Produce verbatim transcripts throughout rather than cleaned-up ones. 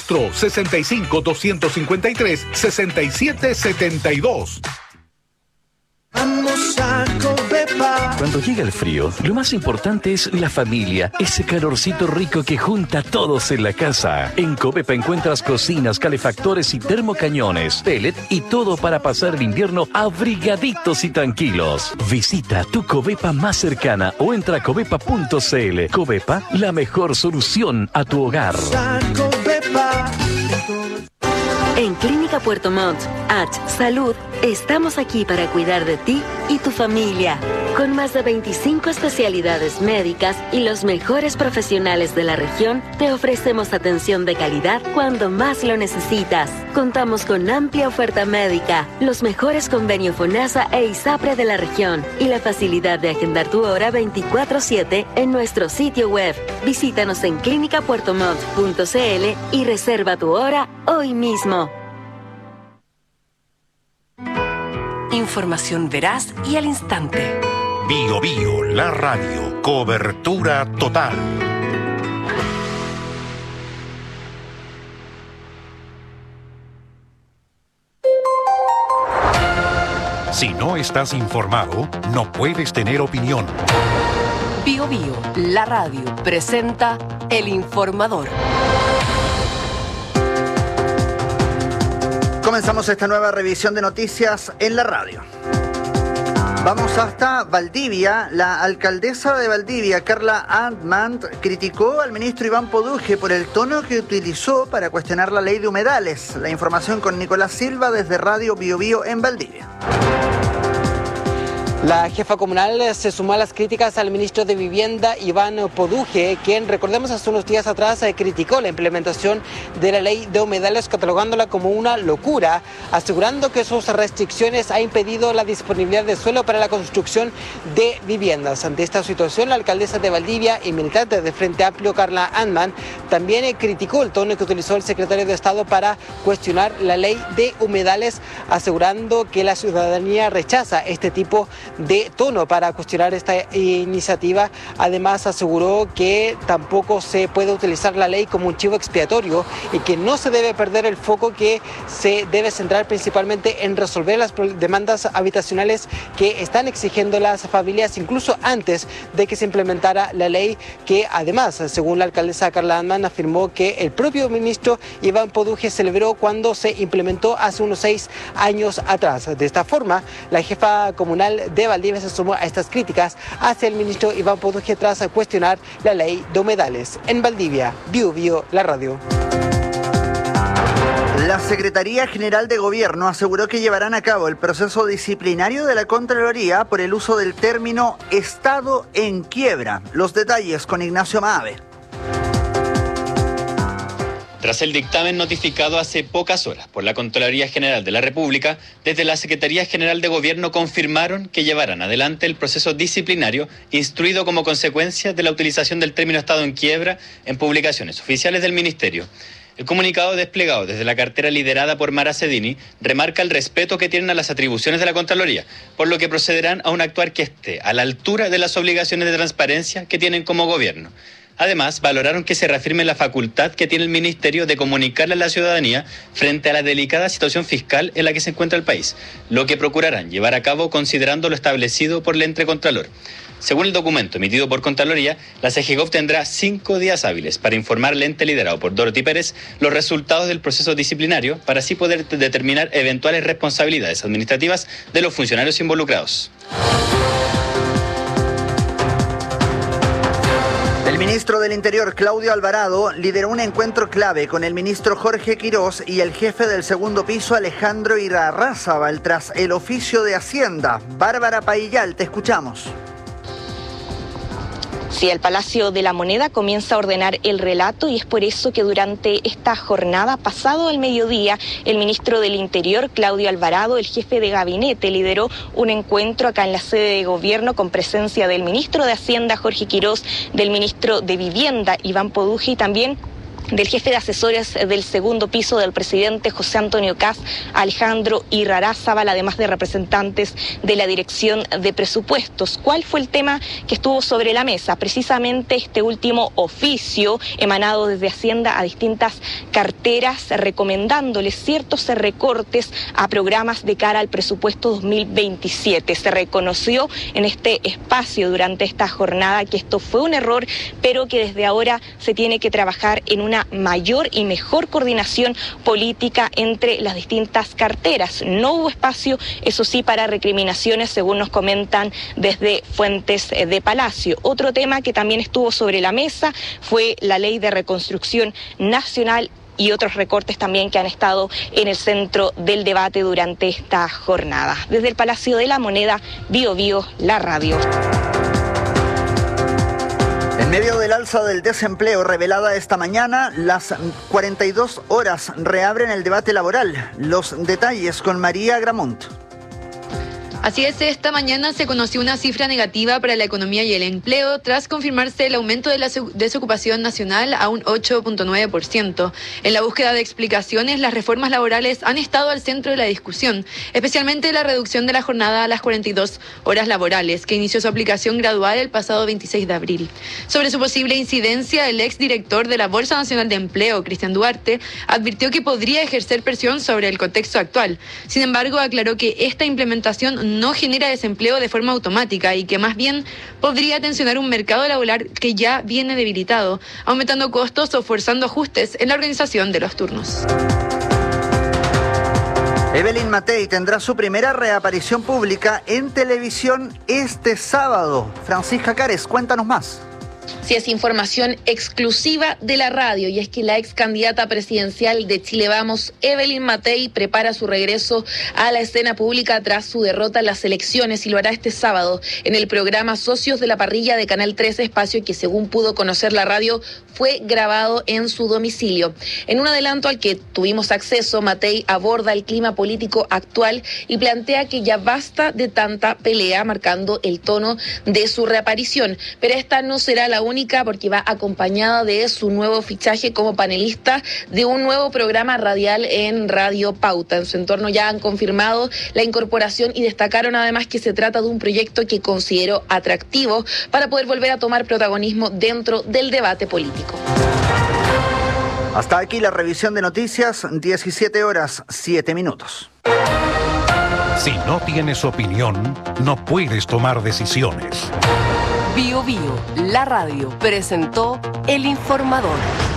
Castro, sesenta y cinco, doscientos cincuenta y tres, sesenta y siete setenta y dos. Vamos a Covepa. Cuando llega el frío, lo más importante es la familia, ese calorcito rico que junta a todos en la casa. En Covepa encuentras cocinas, calefactores y termocañones, pellet y todo para pasar el invierno abrigaditos y tranquilos. Visita tu Covepa más cercana o entra a covepa punto c l. Covepa, la mejor solución a tu hogar. En Clínica Puerto Montt, H Salud, estamos aquí para cuidar de ti y tu familia. Con más de veinticinco especialidades médicas y los mejores profesionales de la región, te ofrecemos atención de calidad cuando más lo necesitas. Contamos con amplia oferta médica, los mejores convenios FONASA e ISAPRE de la región y la facilidad de agendar tu hora veinticuatro siete en nuestro sitio web. Visítanos en clínica puerto montt punto c l y reserva tu hora hoy mismo. Información veraz y al instante. Bio Bio, la radio, cobertura total. Si no estás informado, no puedes tener opinión. Bio Bio, la radio, presenta El Informador. Comenzamos esta nueva revisión de noticias en la radio. Vamos hasta Valdivia. La alcaldesa de Valdivia, Carla Antman, criticó al ministro Iván Poduje por el tono que utilizó para cuestionar la ley de humedales. La información con Nicolás Silva desde Radio Bio Bio en Valdivia. La jefa comunal se sumó a las críticas al ministro de Vivienda, Iván Poduje, quien, recordemos, hace unos días atrás eh, criticó la implementación de la ley de humedales, catalogándola como una locura, asegurando que sus restricciones han impedido la disponibilidad de suelo para la construcción de viviendas. Ante esta situación, la alcaldesa de Valdivia y militante de Frente Amplio, Carla Antman, también eh, criticó el tono que utilizó el secretario de Estado para cuestionar la ley de humedales, asegurando que la ciudadanía rechaza este tipo de de tono para cuestionar esta iniciativa. Además, aseguró que tampoco se puede utilizar la ley como un chivo expiatorio y que no se debe perder el foco, que se debe centrar principalmente en resolver las demandas habitacionales que están exigiendo las familias, incluso antes de que se implementara la ley, que además, según la alcaldesa Carla Antman, afirmó que el propio ministro Iván Poduje celebró cuando se implementó hace unos seis años atrás. De esta forma, la jefa comunal de Valdivia se sumó a estas críticas hacia el ministro Iván Poduje tras cuestionar la ley de humedales. En Valdivia, Bio Bio, la radio. La Secretaría General de Gobierno aseguró que llevarán a cabo el proceso disciplinario de la Contraloría por el uso del término Estado en quiebra. Los detalles con Ignacio Maave. Tras el dictamen notificado hace pocas horas por la Contraloría General de la República, desde la Secretaría General de Gobierno confirmaron que llevarán adelante el proceso disciplinario instruido como consecuencia de la utilización del término Estado en quiebra en publicaciones oficiales del Ministerio. El comunicado desplegado desde la cartera liderada por Mara Cedini remarca el respeto que tienen a las atribuciones de la Contraloría, por lo que procederán a un actuar que esté a la altura de las obligaciones de transparencia que tienen como gobierno. Además, valoraron que se reafirme la facultad que tiene el Ministerio de comunicarle a la ciudadanía frente a la delicada situación fiscal en la que se encuentra el país, lo que procurarán llevar a cabo considerando lo establecido por el ente Contralor. Según el documento emitido por Contraloría, la CEGEGOV tendrá cinco días hábiles para informar al ente liderado por Dorothy Pérez los resultados del proceso disciplinario, para así poder determinar eventuales responsabilidades administrativas de los funcionarios involucrados. El ministro del Interior, Claudio Alvarado, lideró un encuentro clave con el ministro Jorge Quirós y el jefe del segundo piso, Alejandro Irarrázaval, tras el oficio de Hacienda. Bárbara Paillal, te escuchamos. Sí, el Palacio de la Moneda comienza a ordenar el relato y es por eso que durante esta jornada, pasado el mediodía, el ministro del Interior, Claudio Alvarado, el jefe de gabinete, lideró un encuentro acá en la sede de gobierno con presencia del ministro de Hacienda, Jorge Quirós, del ministro de Vivienda, Iván Poduje, y también del jefe de asesores del segundo piso del presidente José Antonio Kast, Alejandro Irarrázaval, además de representantes de la Dirección de Presupuestos. ¿Cuál fue el tema que estuvo sobre la mesa? Precisamente este último oficio emanado desde Hacienda a distintas carteras recomendándoles ciertos recortes a programas de cara al presupuesto dos mil veintisiete. Se reconoció en este espacio durante esta jornada que esto fue un error, pero que desde ahora se tiene que trabajar en una mayor y mejor coordinación política entre las distintas carteras. No hubo espacio, eso sí, para recriminaciones, según nos comentan desde fuentes de Palacio. Otro tema que también estuvo sobre la mesa fue la Ley de Reconstrucción Nacional y otros recortes también que han estado en el centro del debate durante esta jornada. Desde el Palacio de la Moneda, Bio Bio, la radio. En medio del alza del desempleo revelada esta mañana, las cuarenta y dos horas reabren el debate laboral. Los detalles con María Gramont. Así es, esta mañana se conoció una cifra negativa para la economía y el empleo tras confirmarse el aumento de la desocupación nacional a un ocho punto nueve por ciento. En la búsqueda de explicaciones, las reformas laborales han estado al centro de la discusión, especialmente la reducción de la jornada a las cuarenta y dos horas laborales, que inició su aplicación gradual el pasado veintiséis de abril. Sobre su posible incidencia, el exdirector de la Bolsa Nacional de Empleo, Cristian Duarte, advirtió que podría ejercer presión sobre el contexto actual. Sin embargo, aclaró que esta implementación no genera desempleo de forma automática y que más bien podría tensionar un mercado laboral que ya viene debilitado, aumentando costos o forzando ajustes en la organización de los turnos. Evelyn Matei tendrá su primera reaparición pública en televisión este sábado. Francisca Cares, cuéntanos más. Sí, es información exclusiva de la radio, y es que la ex candidata presidencial de Chile Vamos, Evelyn Matei, prepara su regreso a la escena pública tras su derrota en las elecciones, y lo hará este sábado en el programa Socios de la Parrilla de Canal trece, espacio que, según pudo conocer la radio, fue grabado en su domicilio. En un adelanto al que tuvimos acceso, Matei aborda el clima político actual y plantea que ya basta de tanta pelea, marcando el tono de su reaparición. Pero esta no será la única, porque va acompañada de su nuevo fichaje como panelista de un nuevo programa radial en Radio Pauta. En su entorno ya han confirmado la incorporación y destacaron además que se trata de un proyecto que consideró atractivo para poder volver a tomar protagonismo dentro del debate político. Hasta aquí la revisión de noticias, diecisiete horas, siete minutos. Si no tienes opinión, no puedes tomar decisiones. Bio Bio, la radio, presentó El Informador.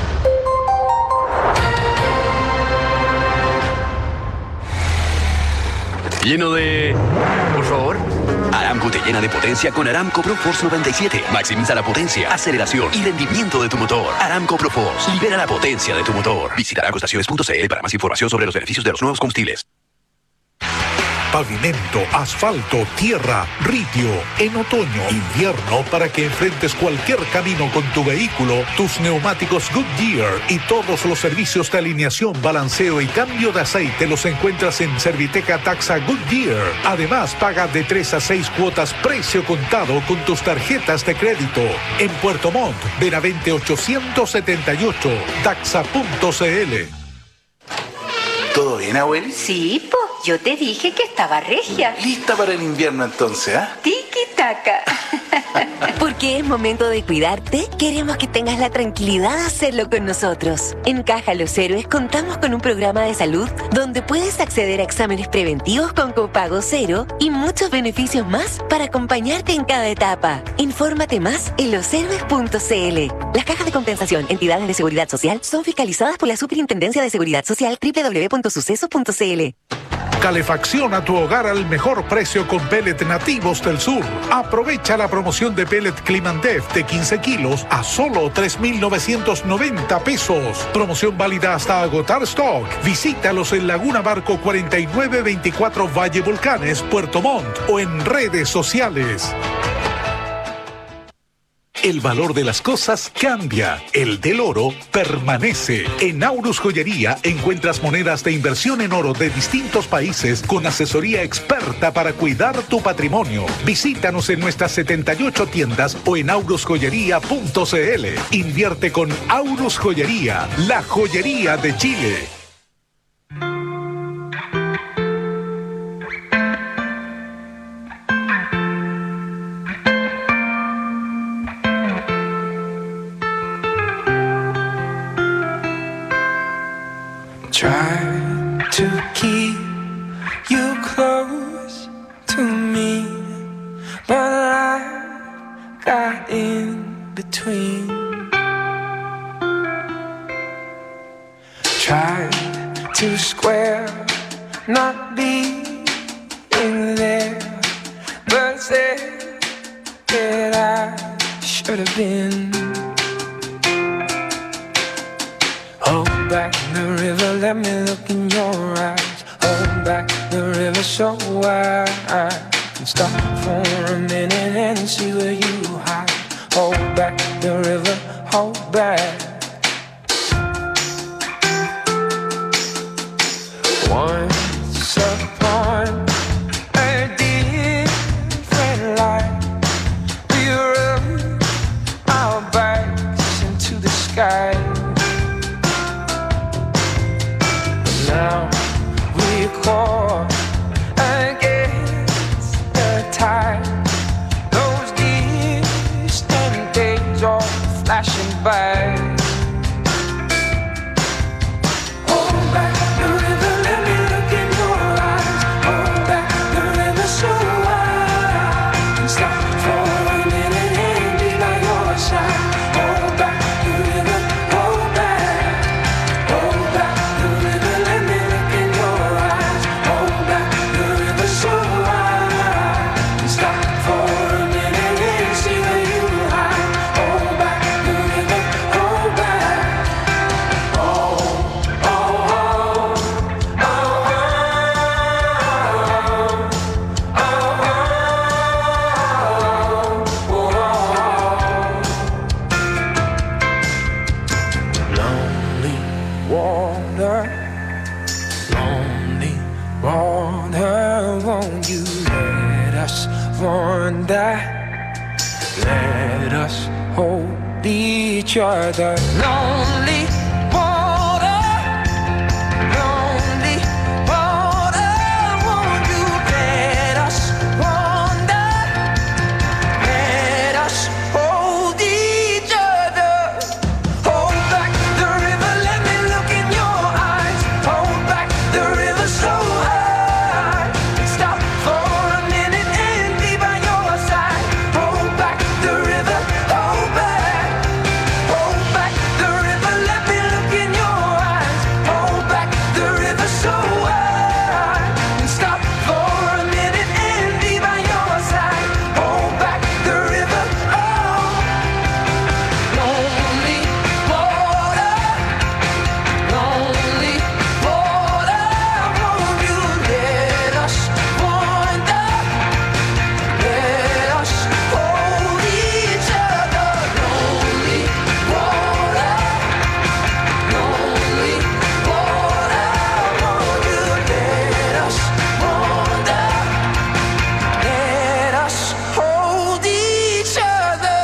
Lleno de... Por favor. Aramco te llena de potencia con Aramco Pro Force noventa y siete. Maximiza la potencia, aceleración y rendimiento de tu motor. Aramco Pro Force. Libera la potencia de tu motor. Visita aramco estaciones punto c l para más información sobre los beneficios de los nuevos combustibles. Pavimento, asfalto, tierra, ripio. En otoño, invierno, para que enfrentes cualquier camino con tu vehículo, tus neumáticos Goodyear y todos los servicios de alineación, balanceo y cambio de aceite los encuentras en Serviteca Taxa Goodyear. Además, paga de tres a seis cuotas precio contado con tus tarjetas de crédito. En Puerto Montt, Benavente ochocientos setenta y ocho, taxa punto c l. ¿Todo bien, abueli? Sí, po. Yo te dije que estaba regia. ¿Lista para el invierno entonces, ah? ¿eh? Tiki-taka. Porque es momento de cuidarte, queremos que tengas la tranquilidad de hacerlo con nosotros. En Caja Los Héroes contamos con un programa de salud donde puedes acceder a exámenes preventivos con copago cero y muchos beneficios más para acompañarte en cada etapa. Infórmate más en los héroes punto c l. Las cajas de compensación, entidades de seguridad social, son fiscalizadas por la Superintendencia de Seguridad Social, doble u doble u doble u punto suceso punto c l. Calefacción a tu hogar al mejor precio con pellet nativos del sur. Aprovecha la promoción de pellet Climandef de quince kilos a solo tres mil novecientos noventa pesos. Promoción válida hasta agotar stock. Visítalos en Laguna Barco cuarenta y nueve veinticuatro Valle Volcanes, Puerto Montt, o en redes sociales. el valor de las cosas cambia, el del oro permanece. En Aurus Joyería encuentras monedas de inversión en oro de distintos países con asesoría experta para cuidar tu patrimonio. Visítanos en nuestras setenta y ocho tiendas o en aurus joyería punto c l. Invierte con Aurus Joyería, la joyería de Chile. Try to keep you close to me, but I got in between. Tried to square, not being there, but said that I should have been. Hold back the river, let me look in your eyes. Hold back the river so I, I can stop for a minute and see where you hide. Hold back the river, hold back. Once upon a different life, we rubbed our backs into the sky. Now we caught against the tide. Those distant days are flashing by. Hold back the river, let me look in your eyes. Hold back the river so I can stop for a minute and be by your side. Hold back the river, hold back, hold back the river, let me look in your eyes. Hold back the river so I can stop for a minute and see where you hide. Hold back the river, hold back. Oh, oh, oh, oh, oh, oh, oh, oh. Lonely water, lonely water, won't you let us wander? Let us hold each other. Lonely water, lonely water, won't you let us wander? Let us hold each other. Hold back the river, let me look in your eyes. Hold back the river so I can stop for a minute and be by your side. Hold back the river, hold back, hold back the river, let me look in your eyes. Hold back the river so I can stop for a minute and be by your side. Hold back the river, oh, lonely water, lonely water, won't you let us wander? Let us hold each other. Lonely water, lonely water, won't you let us wander? Let us hold each other.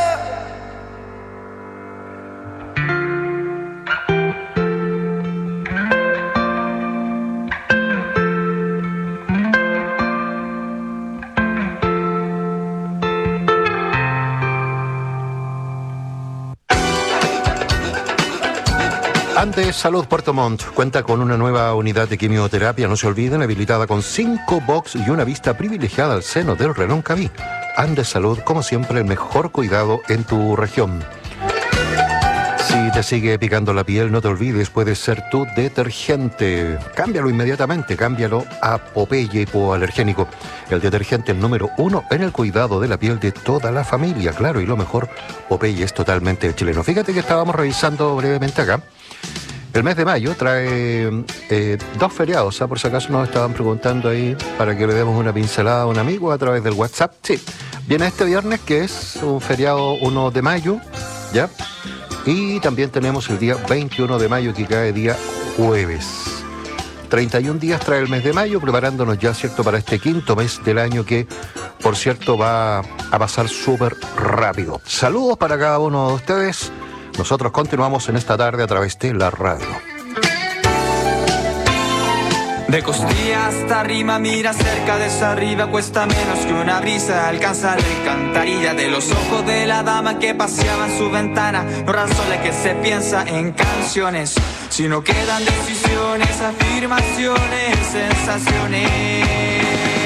Andes Salud Puerto Montt cuenta con una nueva unidad de quimioterapia, no se olviden, habilitada con cinco box y una vista privilegiada al seno del Reloncaví. Andes Salud, como siempre, el mejor cuidado en tu región. Si te sigue picando la piel, no te olvides, puede ser tu detergente. Cámbialo inmediatamente, cámbialo a Popeye hipoalergénico. El detergente el número uno en el cuidado de la piel de toda la familia, claro, y lo mejor, Popeye es totalmente chileno. Fíjate que estábamos revisando brevemente acá. El mes de mayo trae eh, dos feriados, ¿eh? Por si acaso nos estaban preguntando ahí para que le demos una pincelada a un amigo a través del WhatsApp. Sí, Viene este viernes, que es un feriado uno de mayo, ¿ya? Y también tenemos el día veintiuno de mayo, que cae día jueves. treinta y un días trae el mes de mayo, preparándonos ya, ¿cierto?, para este quinto mes del año que, por cierto, va a pasar súper rápido. Saludos para cada uno de ustedes. Nosotros continuamos en esta tarde a través de la radio. De costilla hasta arriba, mira cerca, desde arriba cuesta menos que una brisa alcanzar la alcantarilla de los ojos de la dama que paseaba en su ventana. No razones que se piensa en canciones, sino quedan decisiones, afirmaciones, sensaciones.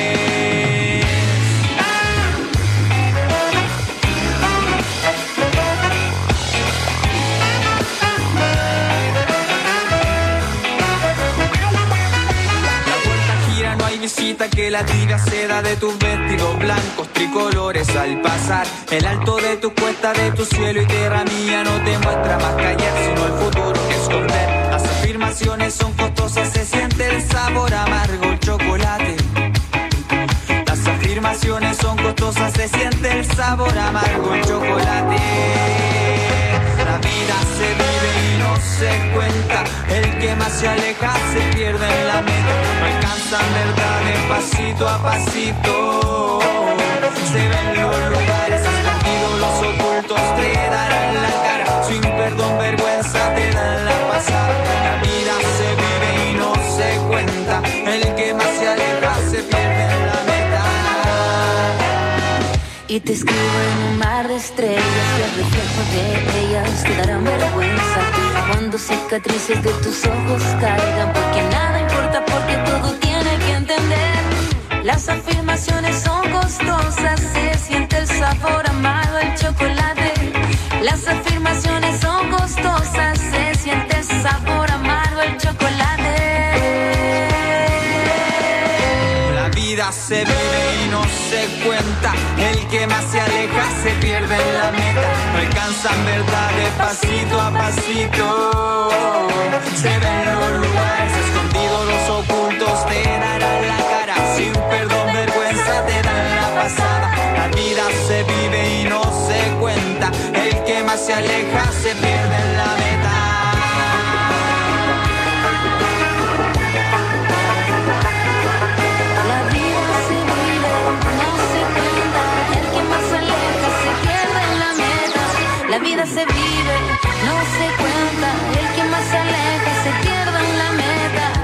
Visita que la tira seda de tus vestidos blancos tricolores al pasar. El alto de tu cuesta, de tu cielo y tierra mía no te muestra más que ayer, sino el futuro que esconder. Las afirmaciones son costosas, se siente el sabor amargo, el chocolate. Las afirmaciones son costosas, se siente el sabor amargo, el chocolate. La vida se vive y no se cuenta, el que más se aleja se pierde en la meta. No alcanzan verdades pasito a pasito, se ven los lugares escondidos, los ocultos te darán la cara, sin perdón, vergüenza te dan la pasada. La vida se vive y no se cuenta, el que más se aleja se pierde en la meta. Y te escribo en un mar de estrellas y el reflejo de ellas te darán vergüenza cuando cicatrices de tus ojos caigan, porque nada importa, porque todo tiene que entender. Las afirmaciones son costosas, se siente el sabor amargo, el chocolate. Las afirmaciones son costosas, se siente el sabor amargo, el chocolate. La vida se vive y no se cuenta, el que más se aleja se pierde en la meta. No alcanzan verdades pasito a pasito, se ven los lugares escondidos, los ocultos te darán la cara, sin perdón, vergüenza te dan la pasada. La vida se vive y no se cuenta, el que más se aleja se pierde en la meta. La vida se vive, no se cuenta, el que más se aleja se pierde en la meta.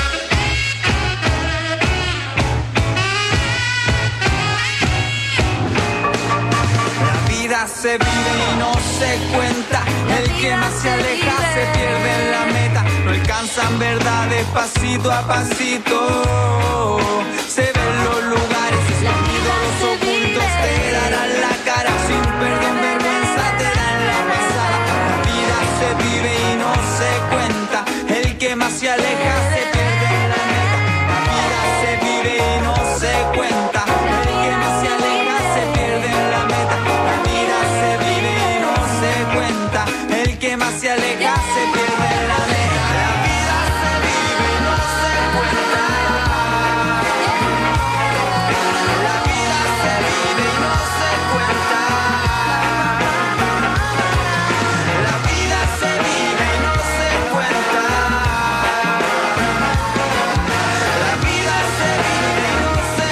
La vida se vive y no se cuenta, el que más se aleja se pierde en la meta. No alcanzan verdades pasito a pasito, se ven los lugares escondidos, los ocultos te darán la cara, sin perdón, vergüenza te dan la pasada. La vida se vive y no se cuenta, el que más se aleja se pierde en la meta. La vida se vive y no se cuenta, el que más se aleja se pierde en la meta. La vida se vive y no se cuenta, el que más se aleja se pierde en la meta. La vida se vive y no se cuenta. La vida se vive y no se cuenta. La vida se vive y no se cuenta. La vida se vive y no se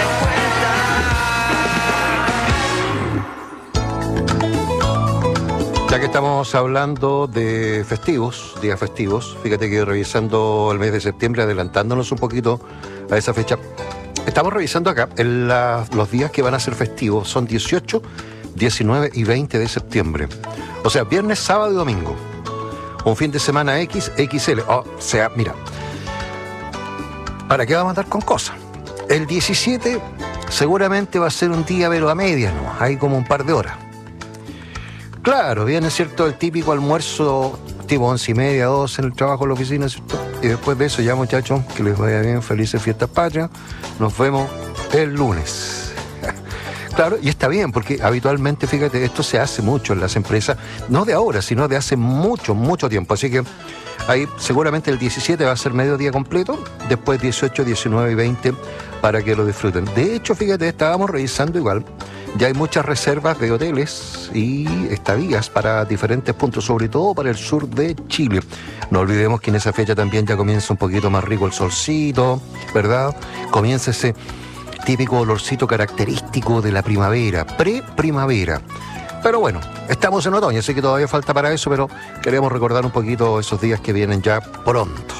cuenta. Ya que estamos hablando de festivos, días festivos, fíjate que revisando el mes de septiembre, adelantándonos un poquito a esa fecha, estamos revisando acá en la, los días que van a ser festivos, son dieciocho, diecinueve y veinte de septiembre. O sea, viernes, sábado y domingo. Un fin de semana X, X L. O sea, mira, ¿para qué vamos a andar con cosas? El diecisiete seguramente va a ser un día, pero a media, ¿no? Hay como un par de horas. Claro, viene, ¿cierto?, el típico almuerzo tipo once y media, doce en el trabajo, en la oficina, ¿cierto? Y después de eso ya, muchachos, que les vaya bien, felices fiestas patrias. Nos vemos el lunes. Claro, y está bien, porque habitualmente, fíjate, esto se hace mucho en las empresas, no de ahora, sino de hace mucho, mucho tiempo. Así que ahí seguramente el diecisiete va a ser medio día completo, después dieciocho, diecinueve y veinte para que lo disfruten. De hecho, fíjate, estábamos revisando igual Ya hay muchas reservas de hoteles y estadías para diferentes puntos, sobre todo para el sur de Chile. No olvidemos que en esa fecha también ya comienza un poquito más rico el solcito, ¿verdad? Comienza ese típico olorcito característico de la primavera, pre-primavera. Pero bueno, estamos en otoño, así que todavía falta para eso, pero queremos recordar un poquito esos días que vienen ya pronto.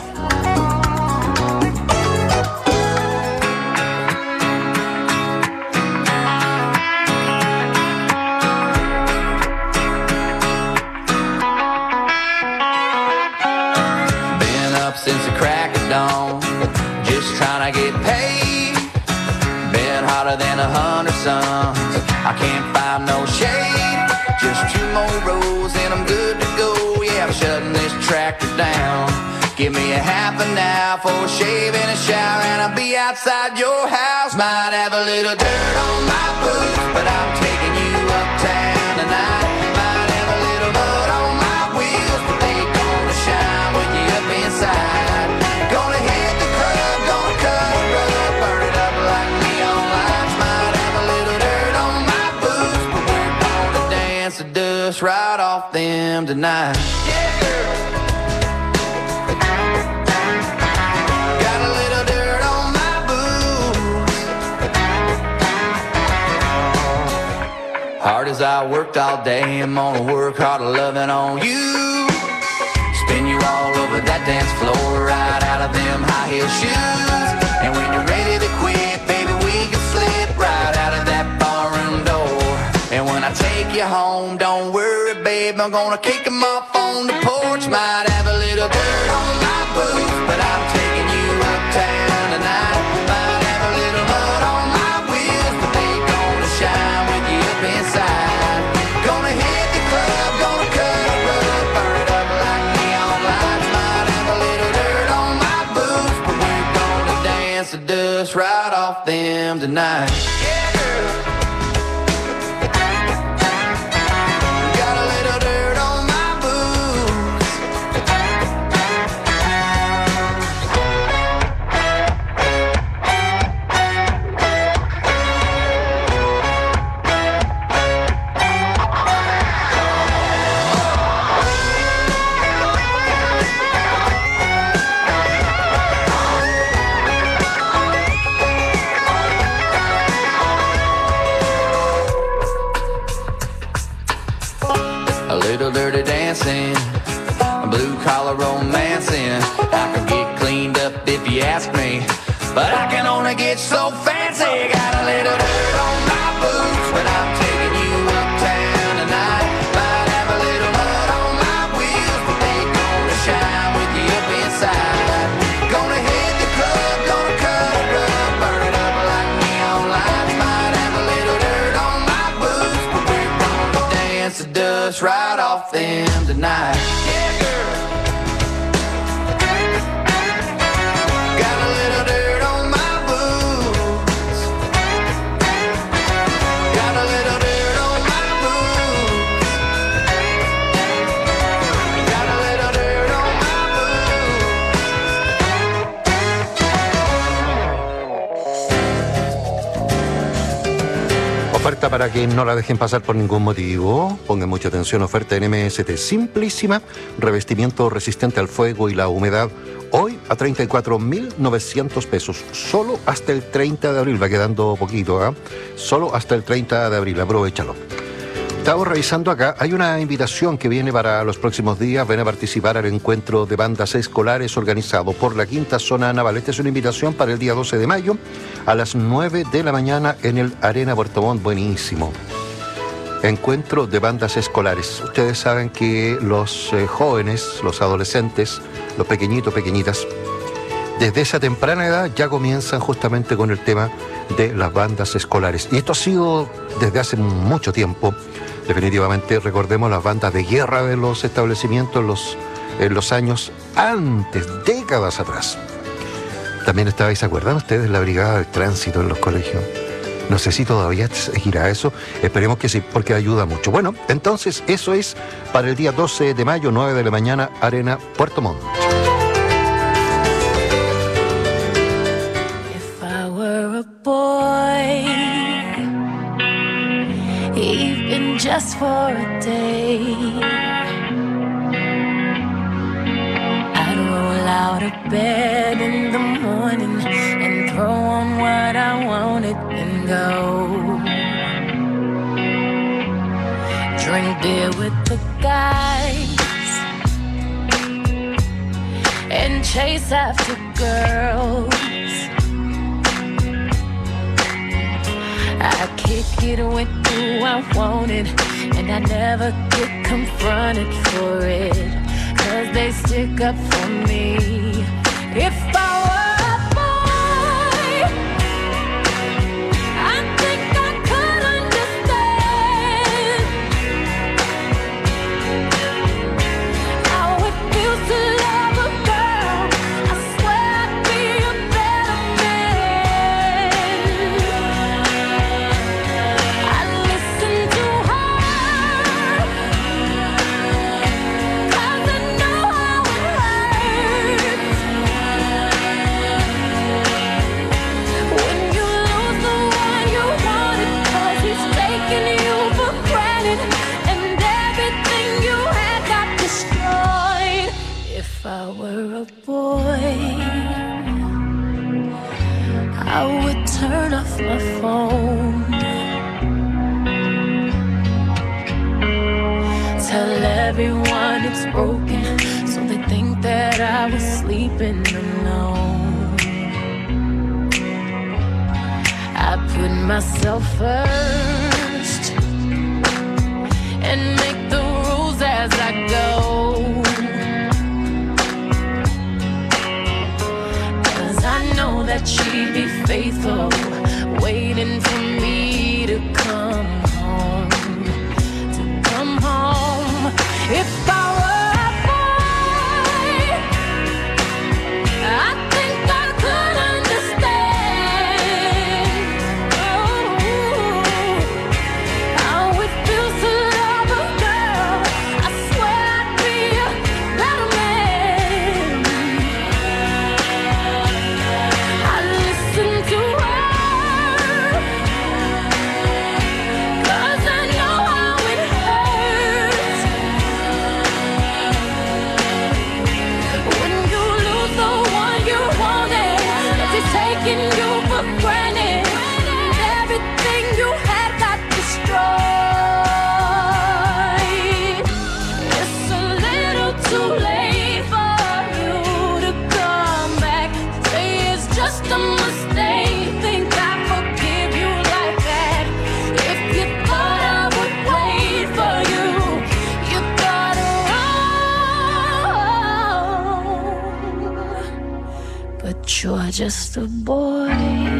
Been up since the crack of dawn, just trying to get paid. Been hotter than a hundred suns, I can't find no shade. Just two more rows and I'm good to go. Yeah, I'm shutting this tractor down. Give me a half an hour for a shave and a shower, and I'll be outside your house. Might have a little dirt on my boots, but I'm taking you uptown tonight. Might have a little mud on my wheels, but they gonna shine when you up inside. Gonna hit the club, gonna cut a rug, burn it up like neon lights. Might have a little dirt on my boots, but we're gonna dance the dust right off them tonight. Yeah, girl. Got a little dirt on my boots. Hard as I worked all day, I'm gonna work harder loving on you. Spin you all over that dance floor, right out of them high heel shoes. And when you're ready to quit, baby, we can slip right out of that barroom door. And when I take you home, don't worry, babe, I'm gonna kick 'em off on the porch. Might have a little dirt on my boots, but I'm taking you uptown tonight. Might have a little mud on my wheels, but they gonna shine with you up inside. Gonna hit the club, gonna cut a rug, burn it up like neon lights. Might have a little dirt on my boots, but we're gonna dance the dust right off them tonight. Yeah, girl. Got a little dirt on my boots. A little dirty dancing, blue collar romancing. I can get cleaned up if you ask me, but I can only get so fancy. Got a little dirt on my boots, but I'm taking you uptown tonight. Might have a little mud on my wheels, but they gonna shine with you up inside. Gonna hit the club, gonna cut a rug, burn it up like neon lights. Might have a little dirt on my boots, but we're gonna dance the dust right off them tonight. Yeah, girl. Got a little dirt on my boots. Got a little dirt on my boots. Got a little dirt on my Oferta para que no la dejen pasar por ningún motivo. Pongan mucha atención, oferta en M S T simplísima, revestimiento resistente al fuego y la humedad. Hoy a treinta y cuatro mil novecientos pesos, solo hasta el treinta de abril, va quedando poquito, ¿eh? Solo hasta el treinta de abril, aprovechalo. Estamos revisando acá, hay una invitación que viene para los próximos días. Ven a participar al encuentro de bandas escolares organizado por la Quinta Zona Naval. Esta es una invitación para el día doce de mayo a las nueve de la mañana en el Arena Puerto Montt. Buenísimo. Encuentro de bandas escolares. Ustedes saben que los eh, jóvenes, los adolescentes, los pequeñitos, pequeñitas, desde esa temprana edad ya comienzan justamente con el tema de las bandas escolares. Y esto ha sido desde hace mucho tiempo. Definitivamente, recordemos las bandas de guerra de los establecimientos en los, en los años antes, décadas atrás. También estaba, ¿se acuerdan ustedes la brigada del tránsito en los colegios? No sé si todavía seguirá eso, esperemos que sí, porque ayuda mucho. Bueno, entonces eso es para el día doce de mayo, nueve de la mañana, Arena Puerto Montt. If I were a boy, just for a day. I'd roll out of bed in the morning and throw on what I wanted and go. Drink beer with the guys and chase after girls. I kick it with who I wanted, and I never get confronted for it, 'cause they stick up for me. If I were a boy, I think I could understand how it feels to love a girl. I swear I'd be a better man. I listen to her, 'cause I know how it hurts when you lose the one you wanted, 'cause he's taking you for granted and everything you had got destroyed. If I were a boy, I would turn off my phone, tell everyone it's broken, so they think that I was sleeping alone. I put myself first and make the rules as I go, 'cause I know that she'd be faithful, waiting for me to come home, to come home. If I were a boy, I think I could understand oh, how it feels to love a girl. I swear I'd be a better man. I listen to her, 'cause I know how it hurts when you lose the one you wanted, 'cause he's taking you for granted and everything you had got destroyed. It's a little too late for you to come back, say it's just a mistake, think I forgive you like that. If you thought I would wait for you, you thought wrong. But you're just a boy,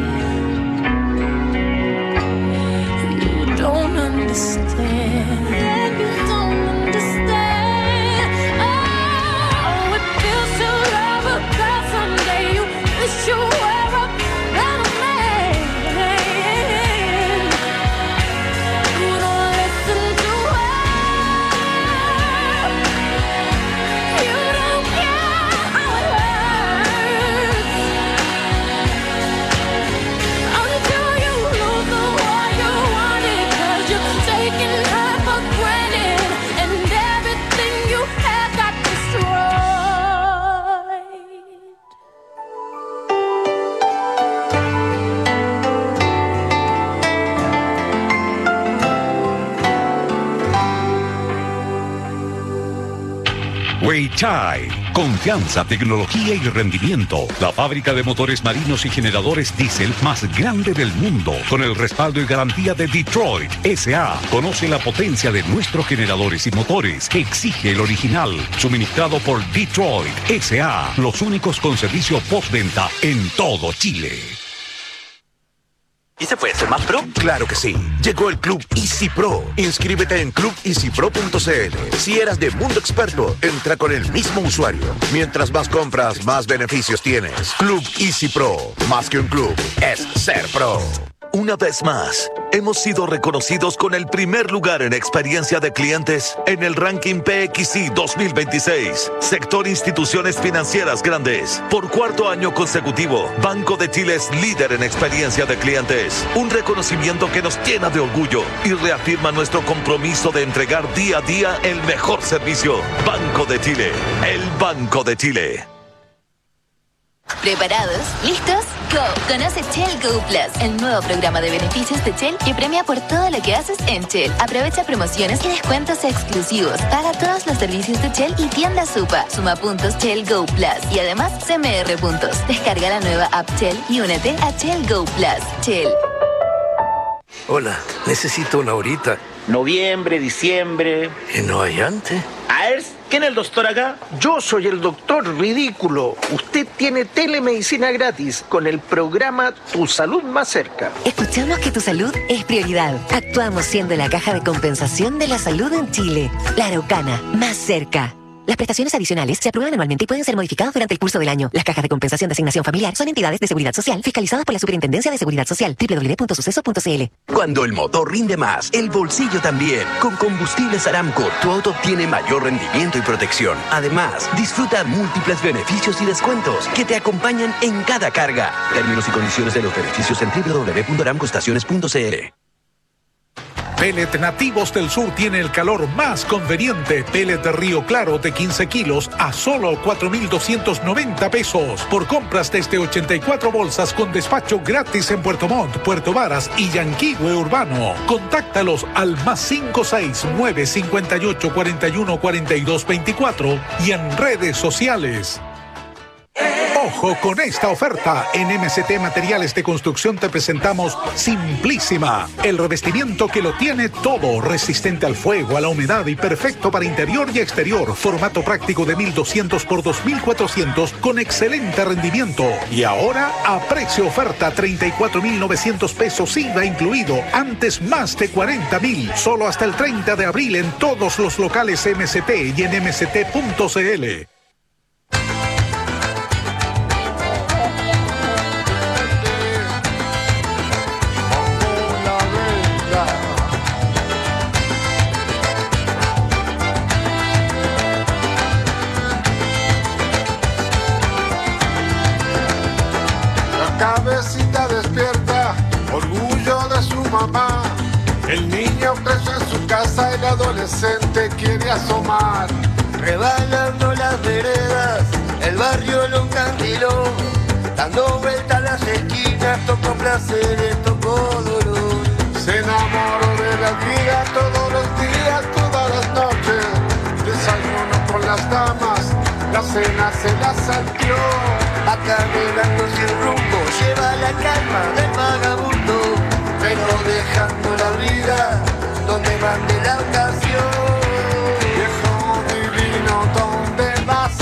you don't understand, you don't understand. Oh, it feels to love a girl someday, you wish you were a better man. You don't listen to her, you don't care how it hurts until you lose the one you wanted, 'cause you're taking her for granted and everything you had got destroyed. Weichai. Confianza, tecnología y rendimiento. La fábrica de motores marinos y generadores diésel más grande del mundo. Con el respaldo y garantía de Detroit S A Conoce la potencia de nuestros generadores y motores. Exige el original. Suministrado por Detroit S A Los únicos con servicio postventa en todo Chile. ¿Y se puede ser más pro? Claro que sí. Llegó el Club Easy Pro. Inscríbete en club easy pro punto c l. Si eras de Mundo Experto, entra con el mismo usuario. Mientras más compras, más beneficios tienes. Club Easy Pro. Más que un club, es ser pro. Una vez más, hemos sido reconocidos con el primer lugar en experiencia de clientes en el ranking P X I dos mil veintiséis. Sector Instituciones Financieras Grandes. Por cuarto año consecutivo, Banco de Chile es líder en experiencia de clientes. Un reconocimiento que nos llena de orgullo y reafirma nuestro compromiso de entregar día a día el mejor servicio. Banco de Chile, el Banco de Chile. ¿Preparados? ¿Listos? ¡Go! Conoce Shell Go Plus, el nuevo programa de beneficios de Shell que premia por todo lo que haces en Shell. Aprovecha promociones y descuentos exclusivos. Paga todos los servicios de Shell y tienda Supa. Suma puntos Shell Go Plus y además C M R puntos. Descarga la nueva app Shell y únete a Shell Go Plus. Shell. Hola, necesito una horita. Noviembre, diciembre. ¿Y no hay antes? A ver, ¿quién es el doctor acá? Yo soy el doctor ridículo. Usted tiene telemedicina gratis con el programa Tu Salud Más Cerca. Escuchamos que tu salud es prioridad. Actuamos siendo la caja de compensación de la salud en Chile. La Araucana, más cerca. Las prestaciones adicionales se aprueban anualmente y pueden ser modificadas durante el curso del año. Las cajas de compensación de asignación familiar son entidades de seguridad social fiscalizadas por la Superintendencia de Seguridad Social. doble u doble u doble u punto suceso punto c l. Cuando el motor rinde más, el bolsillo también. Con Combustibles Aramco, tu auto obtiene mayor rendimiento y protección. Además, disfruta múltiples beneficios y descuentos que te acompañan en cada carga. Términos y condiciones de los beneficios en doble u doble u doble u punto aramco estaciones punto c l. Pellet Nativos del Sur tiene el calor más conveniente. Pellet de Río Claro de quince kilos a solo cuatro mil doscientos noventa pesos. Por compras desde ochenta y cuatro bolsas con despacho gratis en Puerto Montt, Puerto Varas y Yanquihue Urbano. Contáctalos al más cinco seis nueve cinco ocho cuatro uno cuatro dos dos cuatro y en redes sociales. Ojo con esta oferta. En M C T Materiales de Construcción te presentamos Simplísima, el revestimiento que lo tiene todo, resistente al fuego, a la humedad y perfecto para interior y exterior. Formato práctico de mil doscientos por dos mil cuatrocientos con excelente rendimiento. Y ahora a precio oferta treinta y cuatro mil novecientos pesos I V A incluido. Antes más de cuarenta mil. Solo hasta el treinta de abril en todos los locales M C T y en m c t punto c l. Cabecita despierta, orgullo de su mamá. El niño creció en su casa, el adolescente quiere asomar. Rebalando las veredas, el barrio lo encandiló. Dando vueltas a las esquinas, tocó placeres, tocó dolor. Se enamoró de la vida todos los días, todas las noches. Desayuno con las damas, la cena se la salteó. Va caminando sin rumbo, lleva la calma del vagabundo, pero dejando la vida donde mande la ocasión. Viejo divino, ¿dónde vas?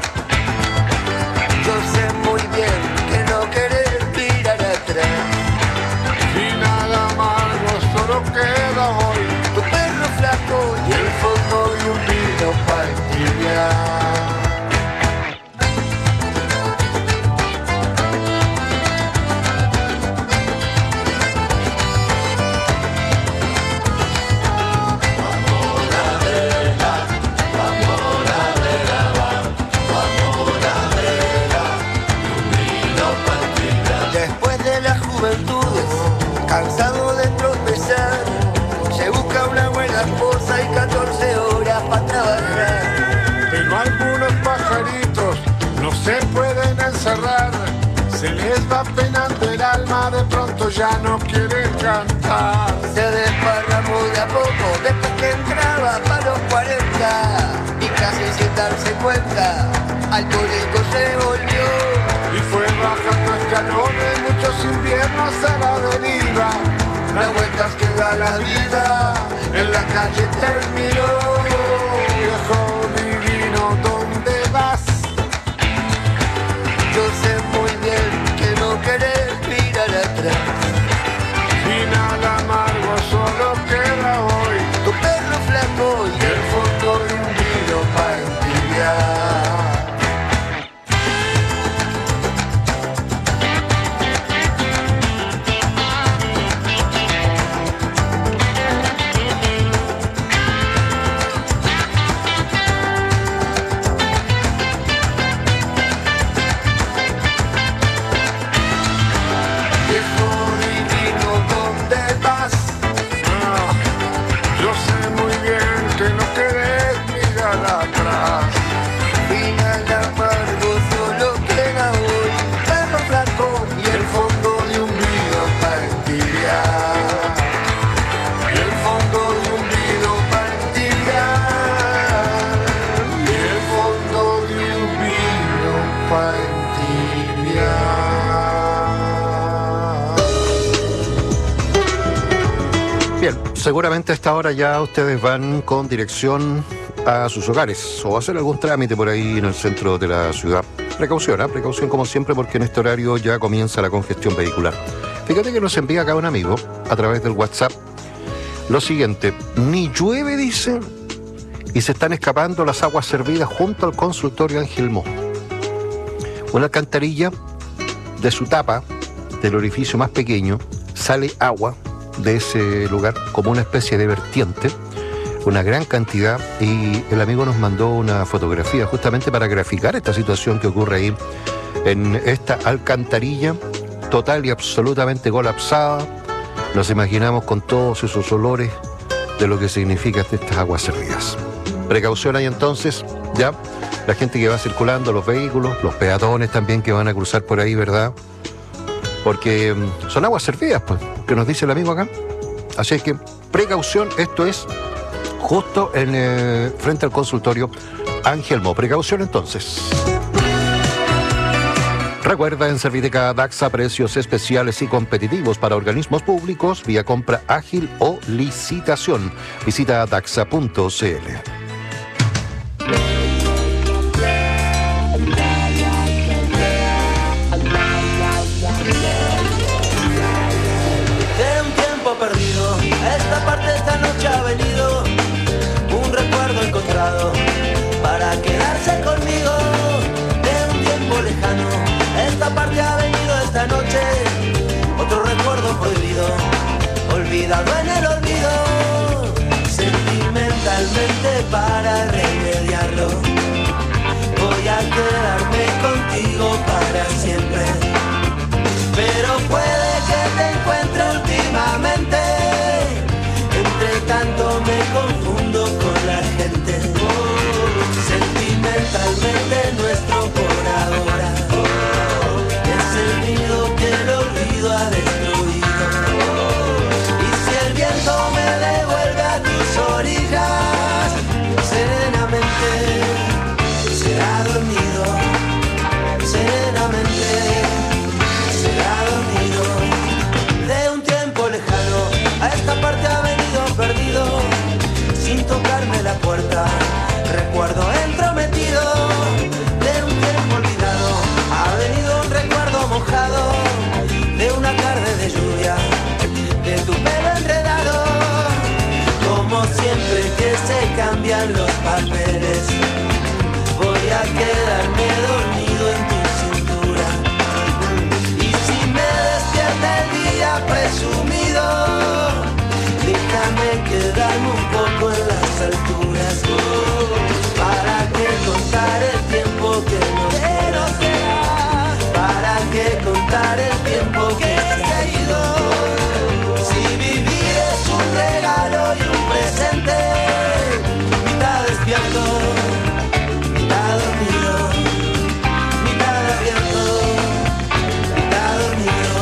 Yo sé muy bien que no querés mirar atrás. Y nada amargo, solo queda hoy tu perro flaco y el fondo de un vino para entibiar. Cansado de tropezar, se busca una buena esposa y catorce horas para trabajar. Pero algunos pajaritos no se pueden encerrar, se les va penando el alma, de pronto ya no quieren cantar. Se desparramó de a poco después que entraba para los cuarenta y casi sin darse cuenta, alcohólico se volvió. Y fue bajando escalones, muchos inviernos a la deriva. Las vueltas que da la vida, en la calle terminó. Viejo divino, ¿dónde vas? Yo sé muy bien que no querés mirar atrás. Final amargo, solo queda hoy tu perro flaco y el fondo de un vino para entibiar. Bien, seguramente a esta hora ya ustedes van con dirección a sus hogares o a hacer algún trámite por ahí en el centro de la ciudad. Precaución, ¿eh? Precaución como siempre, porque en este horario ya comienza la congestión vehicular. Fíjate que nos envía acá un amigo a través del WhatsApp lo siguiente: ni llueve, dice, y se están escapando las aguas servidas junto al consultorio Ángel Mo. Una alcantarilla, de su tapa, del orificio más pequeño, sale agua de ese lugar como una especie de vertiente, una gran cantidad, y el amigo nos mandó una fotografía justamente para graficar esta situación que ocurre ahí en esta alcantarilla total y absolutamente colapsada. Nos imaginamos con todos esos olores de lo que significa estas aguas servidas. Precaución ahí entonces, ya, la gente que va circulando, los vehículos, los peatones también que van a cruzar por ahí, ¿verdad? Porque son aguas servidas, pues, que nos dice el amigo acá. Así es que, precaución, esto es justo en eh, frente al consultorio Ángel Mo. Precaución entonces. Recuerda, en Serviteca Daxa, precios especiales y competitivos para organismos públicos vía compra ágil o licitación. Visita daxa punto c l. Perdido, esta parte esta noche ha venido un recuerdo encontrado para quedarse conmigo de un tiempo lejano. Esta parte ha venido esta noche otro recuerdo prohibido, olvidado en el olvido. Sentimentalmente, para remediarlo, voy a quedarme contigo para siempre. Pero puede que te encuentre últimamente, entre tanto me confundo con la gente. Oh, sentimentalmente nuestro por ahora oh, es el nido que el olvido ha destruido. Oh, y si el viento me devuelve a tus orillas, serenamente será dormido, serenamente será dormido. De un tiempo lejano a esta parte ha venido perdido, sin tocarme la puerta, recuerdo entrometido. De un tiempo olvidado ha venido un recuerdo mojado, de una tarde de lluvia, de tu pelo enredado. Como siempre que se cambian los papeles, voy a quedarme dormido en tu cintura. El día presumido, déjame quedarme un poco en las alturas. Oh, para que contar el tiempo que nos queda, para que contar el tiempo que se ha ido. Si vivir es un regalo y un presente, mitad despierto, mitad dormido, mitad abierto, mitad dormido.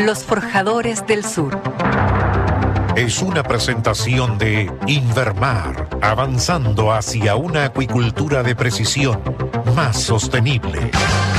Los Forjadores del Sur. Es una presentación de Invermar, avanzando hacia una acuicultura de precisión más sostenible.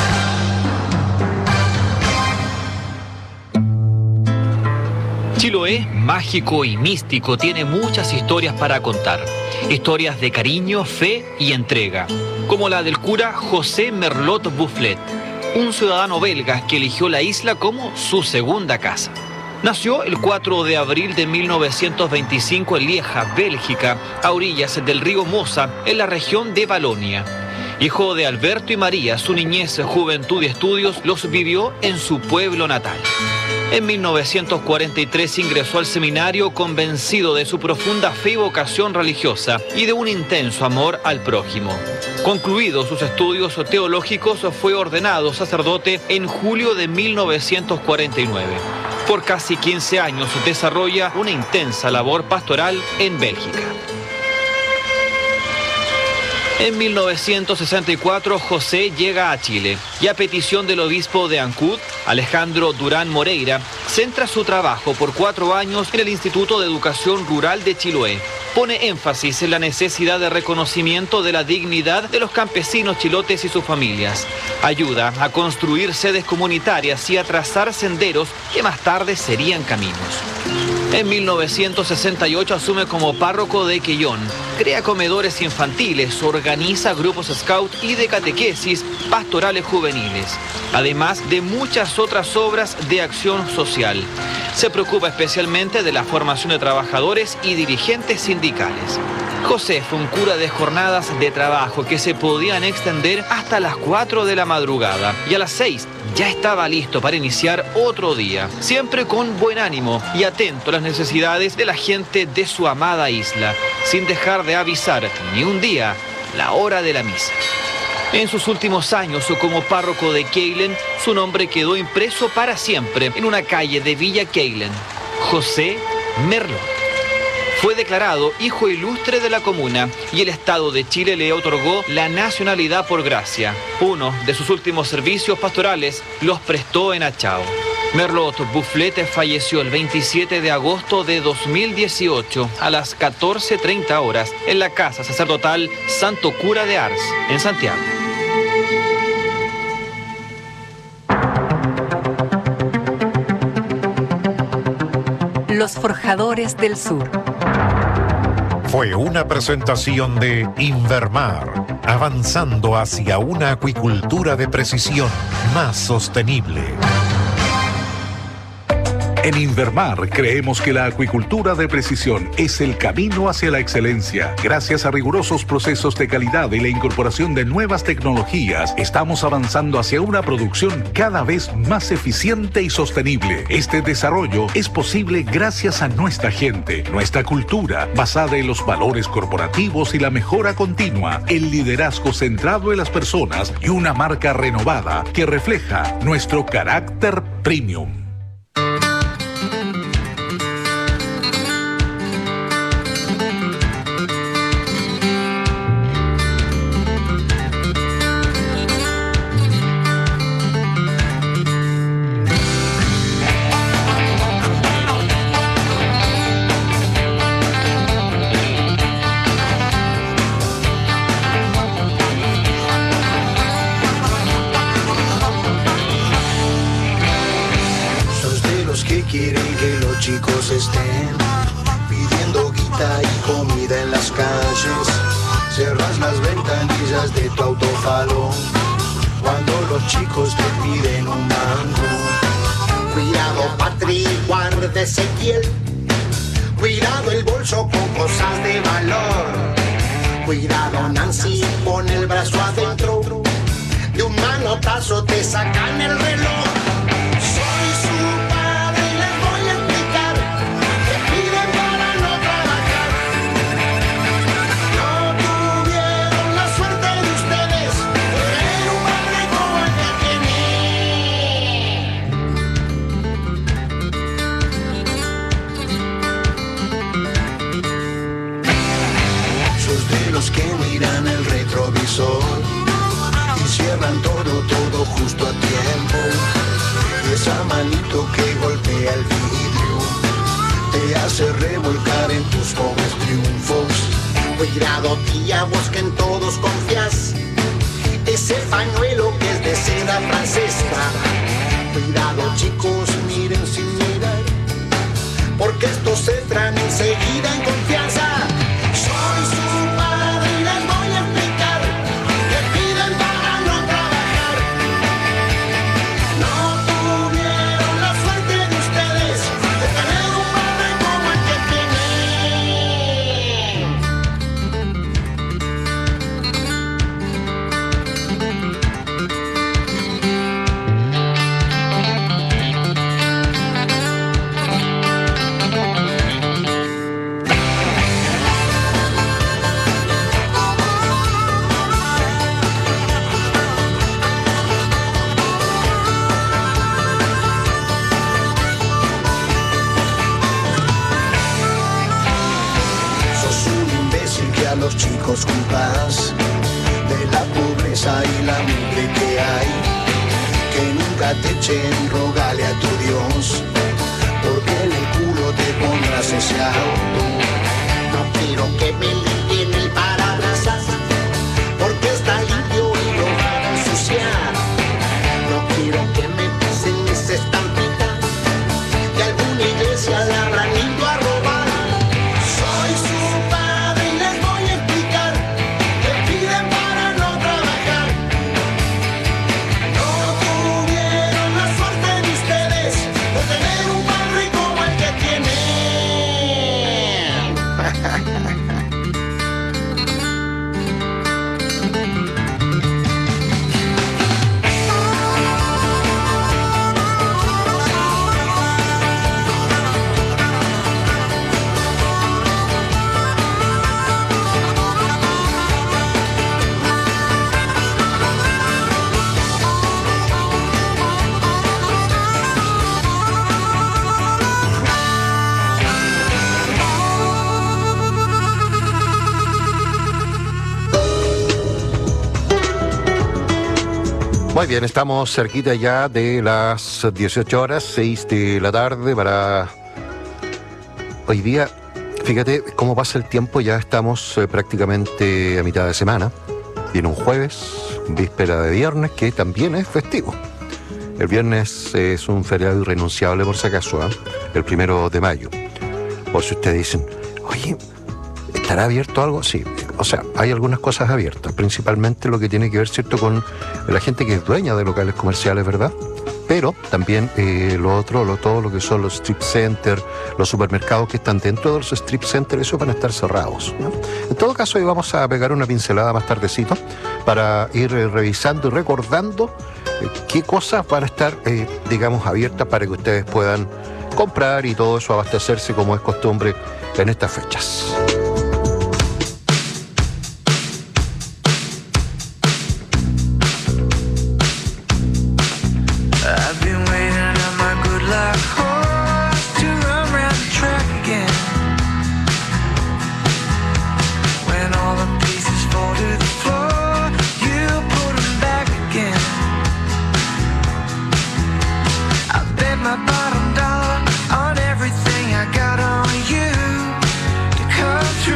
Chiloé, mágico y místico, tiene muchas historias para contar. Historias de cariño, fe y entrega, como la del cura José Merlot Bufflet, un ciudadano belga que eligió la isla como su segunda casa. Nació el cuatro de abril de mil novecientos veinticinco en Lieja, Bélgica, a orillas del río Mosa, en la región de Valonia. Hijo de Alberto y María, su niñez, juventud y estudios los vivió en su pueblo natal. En mil novecientos cuarenta y tres ingresó al seminario convencido de su profunda fe y vocación religiosa y de un intenso amor al prójimo. Concluidos sus estudios teológicos, fue ordenado sacerdote en julio de mil novecientos cuarenta y nueve. Por casi quince años desarrolla una intensa labor pastoral en Bélgica. En mil novecientos sesenta y cuatro, José llega a Chile y a petición del obispo de Ancud, Alejandro Durán Moreira, centra su trabajo por cuatro años en el Instituto de Educación Rural de Chiloé. Pone énfasis en la necesidad de reconocimiento de la dignidad de los campesinos chilotes y sus familias. Ayuda a construir sedes comunitarias y a trazar senderos que más tarde serían caminos. En mil novecientos sesenta y ocho asume como párroco de Quellón, crea comedores infantiles, organiza grupos scout y de catequesis pastorales juveniles, además de muchas otras obras de acción social. Se preocupa especialmente de la formación de trabajadores y dirigentes sindicales. José fue un cura de jornadas de trabajo que se podían extender hasta las cuatro de la madrugada y a las seis ya estaba listo para iniciar otro día, siempre con buen ánimo y atento a las necesidades de la gente de su amada isla, sin dejar de avisar ni un día la hora de la misa. En sus últimos años como párroco de Keilen, su nombre quedó impreso para siempre en una calle de Villa Keilen, José Merlot. Fue declarado hijo ilustre de la comuna y el Estado de Chile le otorgó la nacionalidad por gracia. Uno de sus últimos servicios pastorales los prestó en Achao. Merlot Bufflet falleció el veintisiete de agosto de dos mil dieciocho a las catorce treinta horas en la casa sacerdotal Santo Cura de Ars, en Santiago. Los Forjadores del Sur. Fue una presentación de Invermar, avanzando hacia una acuicultura de precisión más sostenible. En Invermar creemos que la acuicultura de precisión es el camino hacia la excelencia. Gracias a rigurosos procesos de calidad y la incorporación de nuevas tecnologías, estamos avanzando hacia una producción cada vez más eficiente y sostenible. Este desarrollo es posible gracias a nuestra gente, nuestra cultura, basada en los valores corporativos y la mejora continua, el liderazgo centrado en las personas y una marca renovada que refleja nuestro carácter premium. Chicos estén pidiendo guita y comida en las calles. Cerras las ventanillas de tu autofalón cuando los chicos te piden un mango. Cuidado, Patri, guarda Ezequiel. Cuidado el bolso con cosas de valor. Cuidado, Nancy, pon el brazo adentro. De un manotazo te sacan el reloj. Soy su que miran el retrovisor y cierran todo, todo justo a tiempo. Esa manito que golpea hace revolcar en tus pobres triunfos. Cuidado tía, vos que en todos confías, ese pañuelo que es de seda francesa. Cuidado chicos, miren sin mirar, porque estos entran enseguida en confianza. Soy su padre y les voy a explicar que piden para no trabajar. No tuvieron la suerte de ustedes de tener un padre como el que los chicos culpas de la pobreza y la hambre que hay. Que nunca te echen, rogale a tu Dios, porque en el culo te pondrás ese auto. No quiero que me limpien el parabrisas, porque está limpio y lo van a ensuciar. No quiero que me pisen esa estampita, que alguna iglesia la habrán ido a robar. Soy su Muy bien, estamos cerquita ya de las dieciocho horas, seis de la tarde para hoy día. Fíjate cómo pasa el tiempo, ya estamos eh, prácticamente a mitad de semana. Viene un jueves, víspera de viernes, que también es festivo. El viernes es un feriado irrenunciable por si acaso, ¿eh? El primero de mayo. Por si ustedes dicen, oye, ¿estará abierto algo? Sí. O sea, hay algunas cosas abiertas, principalmente lo que tiene que ver, ¿cierto?, con la gente que es dueña de locales comerciales, ¿verdad? Pero también eh, lo otro, lo, todo lo que son los strip centers, los supermercados que están dentro de los strip centers, esos van a estar cerrados, ¿no? En todo caso, hoy vamos a pegar una pincelada más tardecito para ir eh, revisando y recordando eh, qué cosas van a estar, eh, digamos, abiertas para que ustedes puedan comprar y todo eso, abastecerse como es costumbre en estas fechas. My bottom dollar on everything I got on you to come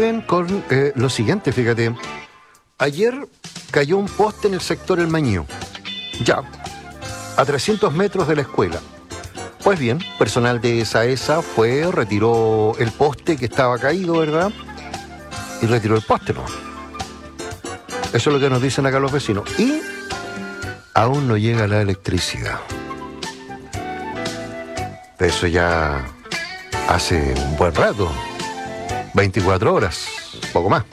siguen con eh, lo siguiente, fíjate. Ayer cayó un poste en el sector El Mañío, ya, a trescientos metros de la escuela. Pues bien, personal de SAESA fue, retiró el poste que estaba caído, ¿verdad? Y retiró el poste, ¿no? Eso es lo que nos dicen acá los vecinos. Y aún no llega la electricidad. Eso ya hace un buen rato. veinticuatro horas, poco más.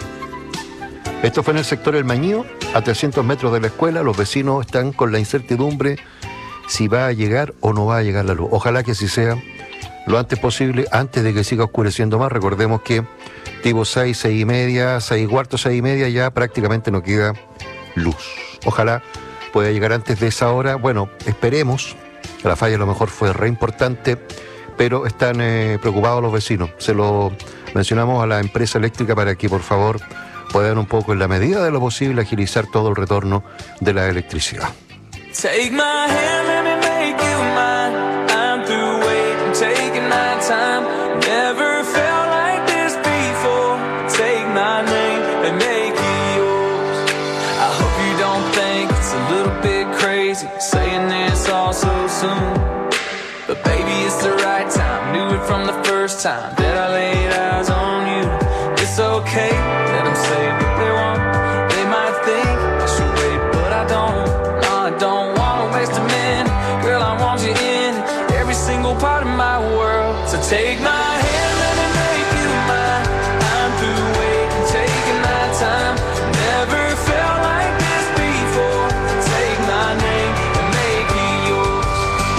Esto fue en el sector El Mañío, a trescientos metros de la escuela. Los vecinos están con la incertidumbre si va a llegar o no va a llegar la luz. Ojalá que así sea lo antes posible, antes de que siga oscureciendo más. Recordemos que tipo seis, seis y media, seis y cuarto, seis y media ya prácticamente no queda luz. Ojalá pueda llegar antes de esa hora. Bueno, esperemos. La falla a lo mejor fue re importante, pero están eh, preocupados los vecinos. Se lo mencionamos a la empresa eléctrica para que por favor puedan un poco, en la medida de lo posible, agilizar todo el retorno de la electricidad. Take my hand, let me make you mine. I'm through waiting, taking my time. Never felt like this before. Take my name and make it yours. I hope you don't think it's a little bit crazy saying this all so soon. But baby, it's the right time. Knew it from the first time that I laid eyes on you. It's okay, let them say what they want. They might think I should wait, but I don't. No, I don't wanna waste a minute. Girl, I want you in every single part of my world. So take my hand, let me make you mine. I'm through waiting, taking my time. Never felt like this before. Take my name and make it yours.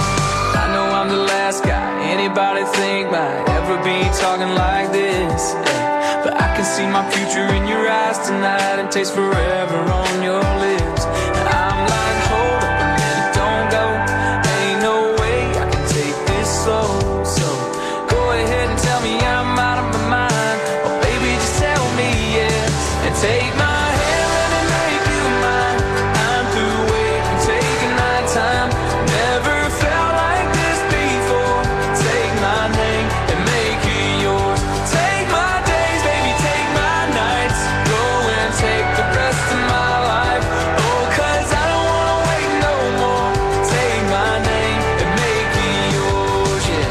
I know I'm the last guy anybody think might ever be talking like this, yeah. But I can see my future in your eyes tonight and taste forever on your lips. And I'm like, hold up a minute, don't go. Ain't no way I can take this slow. So go ahead and tell me I'm out of my mind. Oh baby, just tell me yes. And take my hand, let me make you mine. I'm through waiting, taking my time. Never felt like this before. Take my name and make it yours. Take my days, baby, take my nights. Go and take the rest of my life. Oh, cause I don't wanna wait no more. Take my name and make it yours, yeah.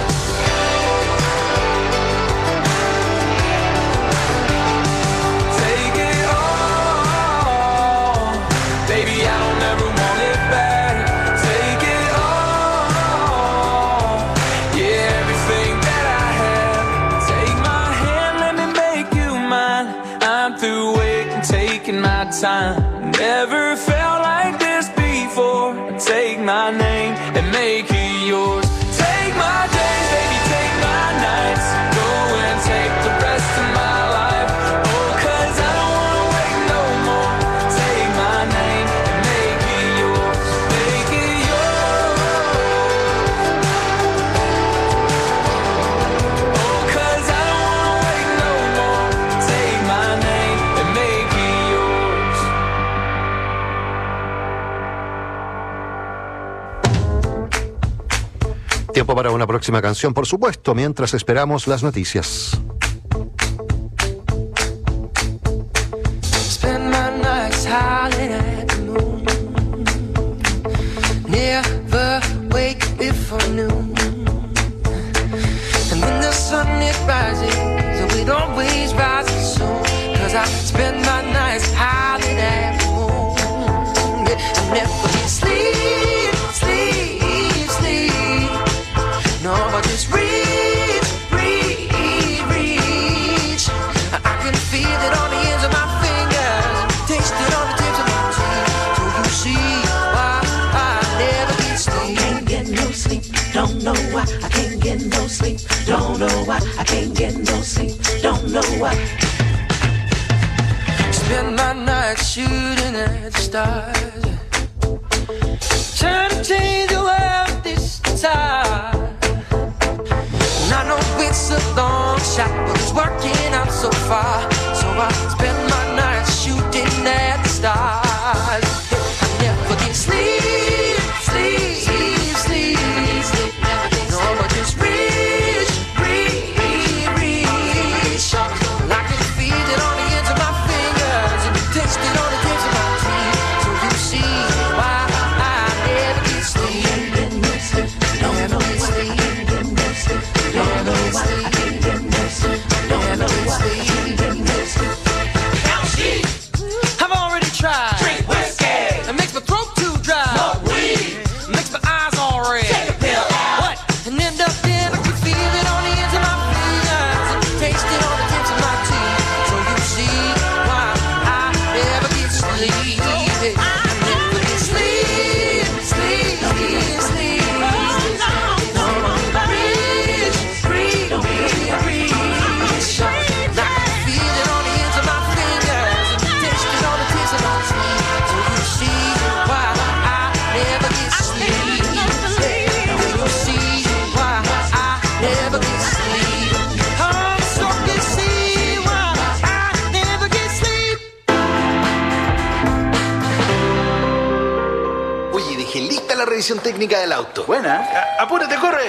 Take it all. Baby, I don't ever want it back. Take it all. Yeah, everything that I have. Take my hand, let me make you mine. I'm through waiting, taking my time. Never felt like this before. Take my name and make it yours. Take my days, baby, take my nights. Go and take the rest of my life. Oh, cause I don't wanna wait no more. Take my name and make it yours. Make it yours. Oh, cause I don't wanna wait no more. Take my name and make it yours. Tiempo para una próxima canción, por supuesto, mientras esperamos las noticias. Spend my nights howling at the moon. Never wake before noon. And when the sun it rises, it always rises soon. Cause I spend my nights howling at the moon. Yeah, I never sleep, sleep, sleep. No, but just reach, reach, reach. I can feel it on the ends of my fingers, taste it on the tips of my teeth. Do you see why I never get sleep? Can't get no sleep, don't know why. I can't get no sleep, don't know why. I can't get no sleep, don't know why. Spend my nights shooting at the stars, trying to change the world this time. And I know it's a long shot, but it's working out so far. So I spend my nights shooting at the stars. I never get sleep, sleep, sleep, sleep. No, but just reach, reach, reach. I can feel it never get sleep. You'll see why I never get sleep. I'm so you see why I never get sleep. Oye, dejé lista la revisión técnica del auto. Buena. A- apúrate, corre.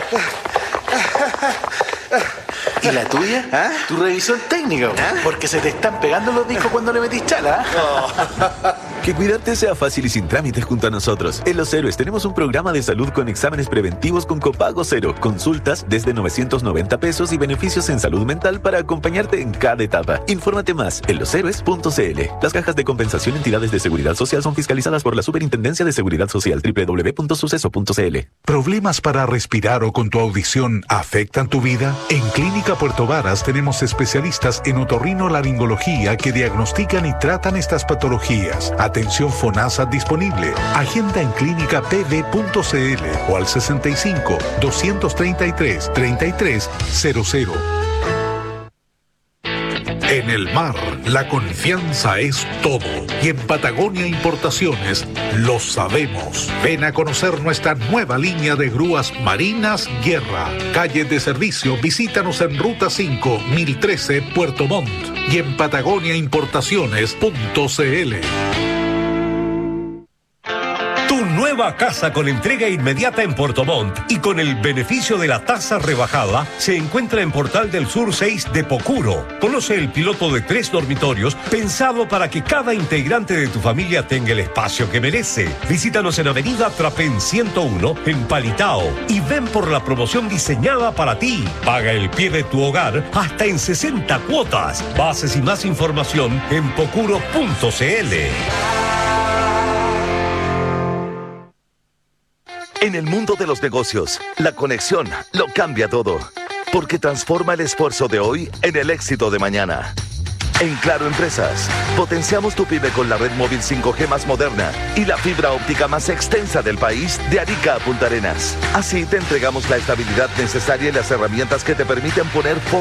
¿Y la tuya? ¿Ah? Tu revisión técnica, güey. ¿Ah? Porque se te están pegando los discos cuando le metís chala. Que cuidarte sea fácil y sin trámites junto a nosotros. En Los Héroes tenemos un programa de salud con exámenes preventivos con copago cero, consultas desde novecientos noventa pesos y beneficios en salud mental para acompañarte en cada etapa. Infórmate más en los héroes punto c l. Las cajas de compensación entidades de seguridad social son fiscalizadas por la Superintendencia de Seguridad Social doble u doble u doble u punto suceso punto c l. ¿Problemas para respirar o con tu audición afectan tu vida? En Clínica Puerto Varas tenemos especialistas en otorrinolaringología que diagnostican y tratan estas patologías. Atención FONASA disponible. Agenda en clínica p v punto c l o al sesenta y cinco, doscientos treinta y tres, treinta y tres cero cero. En el mar, la confianza es todo. Y en Patagonia Importaciones lo sabemos. Ven a conocer nuestra nueva línea de grúas marinas Guerra. Calle de servicio, visítanos en Ruta cinco, mil trece, Puerto Montt. Y en patagonia importaciones punto c l. Tu nueva casa con entrega inmediata en Puerto Montt y con el beneficio de la tasa rebajada se encuentra en Portal del Sur seis de Pocuro. Conoce el piloto de tres dormitorios pensado para que cada integrante de tu familia tenga el espacio que merece. Visítanos en Avenida Trapén ciento uno en Palitao y ven por la promoción diseñada para ti. Paga el pie de tu hogar hasta en sesenta cuotas. Bases y más información en pocuro punto c l. En el mundo de los negocios, la conexión lo cambia todo, porque transforma el esfuerzo de hoy en el éxito de mañana. En Claro Empresas, potenciamos tu pyme con la red móvil cinco G más moderna y la fibra óptica más extensa del país de Arica a Punta Arenas. Así te entregamos la estabilidad necesaria y las herramientas que te permiten poner foco